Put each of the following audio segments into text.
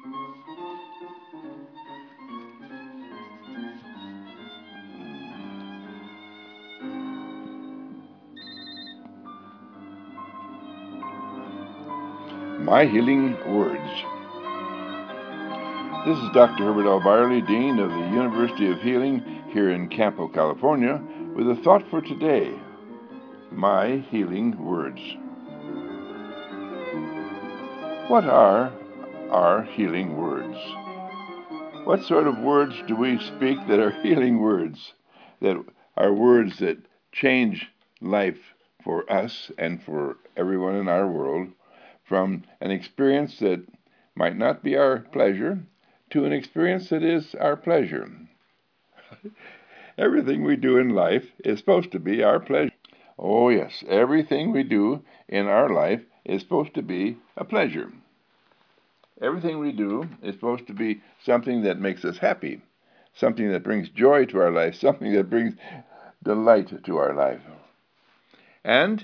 My Healing Words. This is Dr. Herbert L. Byerly, Dean of the University of Healing here in Campo, California, with a thought for today. My Healing Words. What are our healing words? What sort of words do we speak that are healing words? That are words that change life for us and for everyone in our world, from an experience that might not be our pleasure to an experience that is our pleasure. Everything we do in life is supposed to be our pleasure. Oh yes, everything we do in our life is supposed to be a pleasure. Everything we do is supposed to be something that makes us happy, something that brings joy to our life, something that brings delight to our life. And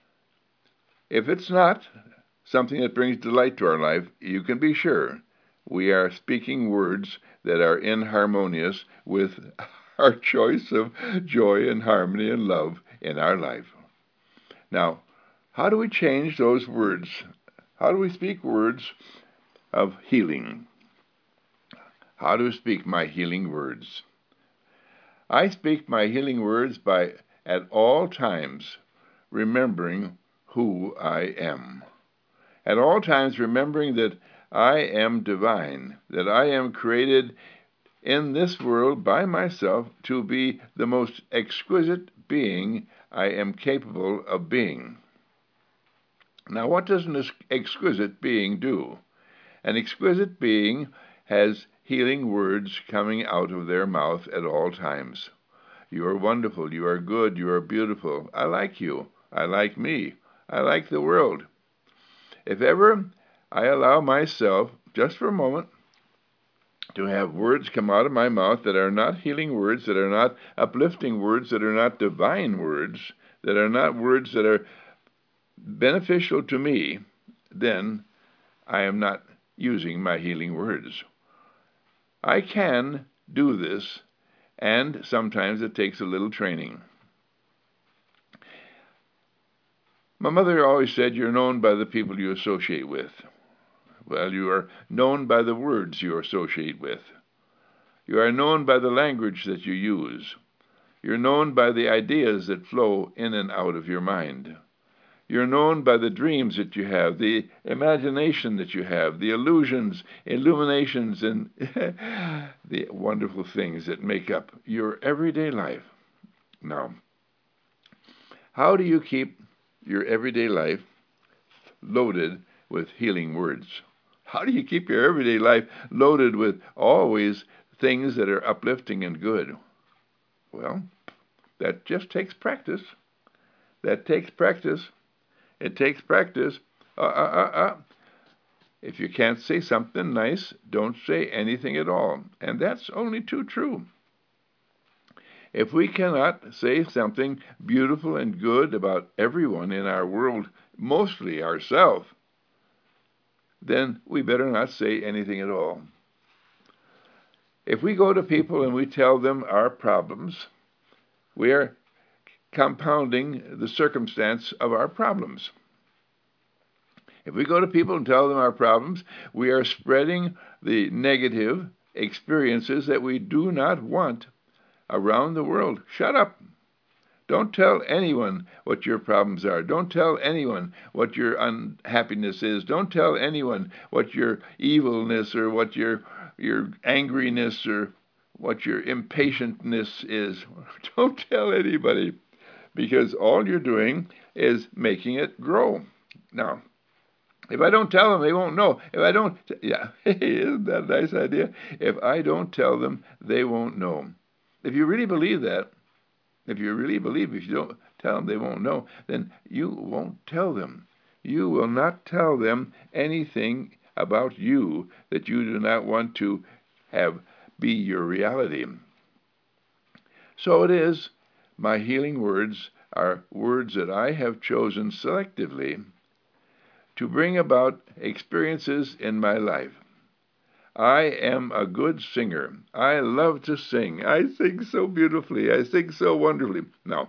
if it's not something that brings delight to our life, you can be sure we are speaking words that are inharmonious with our choice of joy and harmony and love in our life. Now, how do we change those words? How do we speak words of healing? How do I speak my healing words? I speak my healing words by, at all times, remembering who I am. At all times, remembering that I am divine, that I am created in this world by myself to be the most exquisite being I am capable of being. Now, what does an exquisite being do? An exquisite being has healing words coming out of their mouth at all times. You are wonderful, you are good, you are beautiful. I like you, I like me, I like the world. If ever I allow myself, just for a moment, to have words come out of my mouth that are not healing words, that are not uplifting words, that are not divine words, that are not words that are beneficial to me, then I am not using my healing words. I can do this, and sometimes it takes a little training. My mother always said, you're known by the people you associate with. Well, you are known by the words you associate with. You are known by the language that you use. You're known by the ideas that flow in and out of your mind. You're known by the dreams that you have, the imagination that you have, the illusions, illuminations, and the wonderful things that make up your everyday life. Now, how do you keep your everyday life loaded with healing words? How do you keep your everyday life loaded with always things that are uplifting and good? Well, that just takes practice. That takes practice. It takes practice. If you can't say something nice, don't say anything at all. And that's only too true. If we cannot say something beautiful and good about everyone in our world, mostly ourselves, then we better not say anything at all. If we go to people and we tell them our problems, we are compounding the circumstance of our problems. If we go to people and tell them our problems, we are spreading the negative experiences that we do not want around the world. Shut up. Don't tell anyone what your problems are. Don't tell anyone what your unhappiness is. Don't tell anyone what your evilness or what your angriness or what your impatientness is. Don't tell anybody, because all you're doing is making it grow. Now, if I don't tell them, they won't know. If I don't, isn't that a nice idea? If I don't tell them, they won't know. If you really believe that, if you don't tell them, they won't know, then you won't tell them. You will not tell them anything about you that you do not want to have be your reality. So it is, my healing words are words that I have chosen selectively to bring about experiences in my life. I am a good singer. I love to sing. I sing so beautifully. I sing so wonderfully. Now,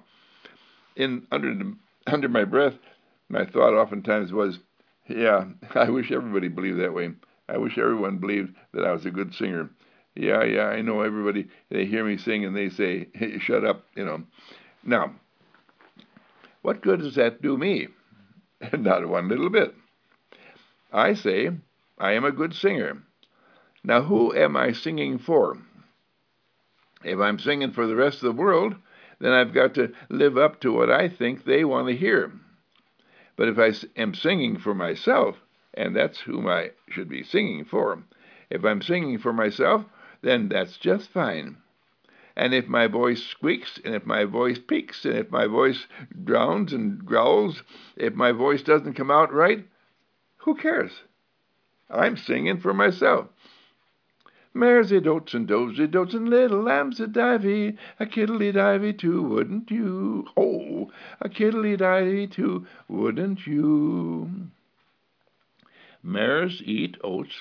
under my breath, my thought oftentimes was, yeah, I wish everybody believed that way. I wish everyone believed that I was a good singer. Yeah, I know everybody, they hear me sing and they say, hey, shut up. Now, what good does that do me? Not one little bit. I say, I am a good singer. Now, who am I singing for? If I'm singing for the rest of the world, then I've got to live up to what I think they want to hear. But if I am singing for myself, and that's whom I should be singing for, if I'm singing for myself, then that's just fine. And if my voice squeaks, and if my voice peaks, and if my voice drowns and growls, if my voice doesn't come out right, who cares? I'm singing for myself. Mares a dotes and dozy dotes and little lambs a divey, a kiddly divey too, wouldn't you? Oh, a kiddly divey too, wouldn't you? Mares eat oats,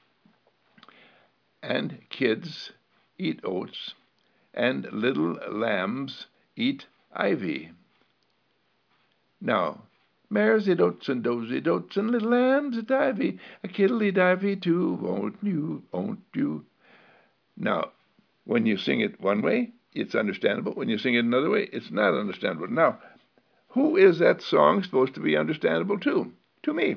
and kids eat oats, and little lambs eat ivy. Now, mares a dotes and dozy dotes and little lambs a divey, a kiddly divey too, won't you? Now, when you sing it one way, it's understandable. When you sing it another way, it's not understandable. Now, who is that song supposed to be understandable to? To me.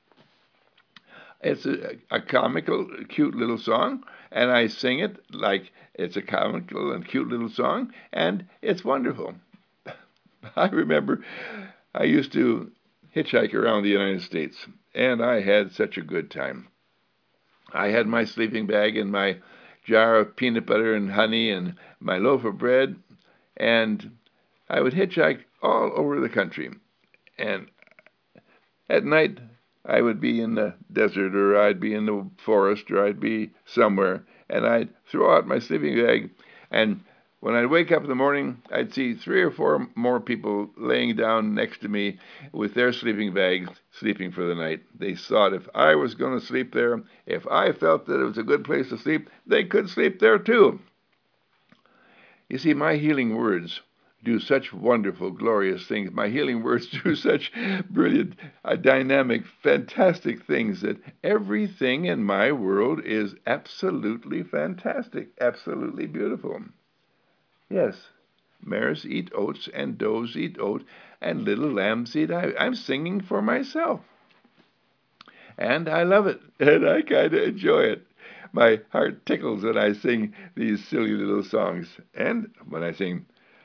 It's a comical, cute little song, and I sing it like it's a comical and cute little song, and it's wonderful. I remember I used to hitchhike around the United States, and I had such a good time. I had my sleeping bag and my jar of peanut butter and honey and my loaf of bread, and I would hitchhike all over the country. And at night, I would be in the desert, or I'd be in the forest, or I'd be somewhere, and I'd throw out my sleeping bag, and when I'd wake up in the morning, I'd see 3 or 4 more people laying down next to me with their sleeping bags, sleeping for the night. They thought if I was going to sleep there, if I felt that it was a good place to sleep, they could sleep there too. You see, my healing words do such wonderful, glorious things. My healing words do such brilliant, dynamic, fantastic things that everything in my world is absolutely fantastic, absolutely beautiful. Yes, mares eat oats, and does eat oat, and little lambs eat ivy. I'm singing for myself, and I love it, and I kind of enjoy it. My heart tickles when I sing these silly little songs, and when I sing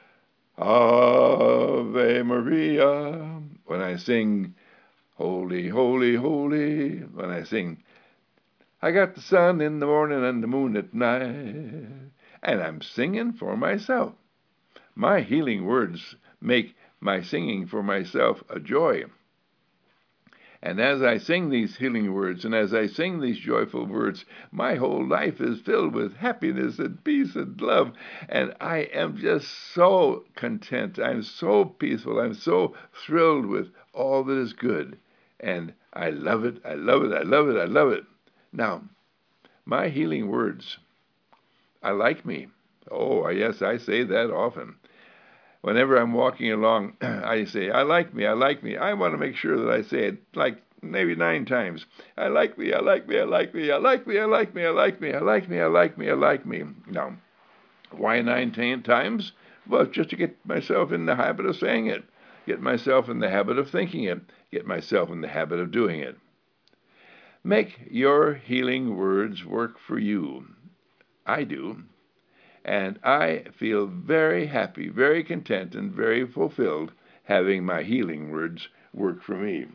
Ave Maria, when I sing Holy, Holy, Holy, when I sing I got the sun in the morning and the moon at night, and I'm singing for myself. My healing words make my singing for myself a joy. And as I sing these healing words, and as I sing these joyful words, my whole life is filled with happiness and peace and love. And I am just so content. I'm so peaceful. I'm so thrilled with all that is good. And I love it. I love it. I love it. I love it. Now, my healing words, I like me. Oh, yes, I say that often. Whenever I'm walking along, I say, I like me, I like me. I want to make sure that I say it like maybe 9 times. I like me, I like me, I like me, I like me, I like me, I like me, I like me, I like me, I like me. Now, why 9 times? Well, just to get myself in the habit of saying it, get myself in the habit of thinking it, get myself in the habit of doing it. Make your healing words work for you. I do. And I feel very happy, very content, and very fulfilled having my healing words work for me.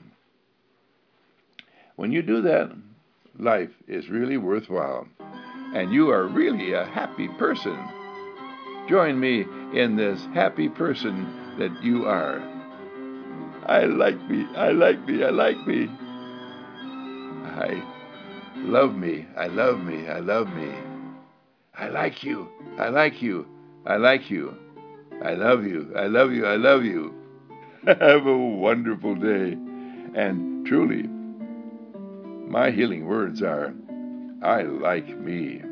When you do that, life is really worthwhile, and you are really a happy person. Join me in this happy person that you are. I like me, I like me, I like me. I love me, I love me, I love me. I like you, I like you, I like you. I love you, I love you, I love you. Have a wonderful day. And truly, my healing words are, I like me.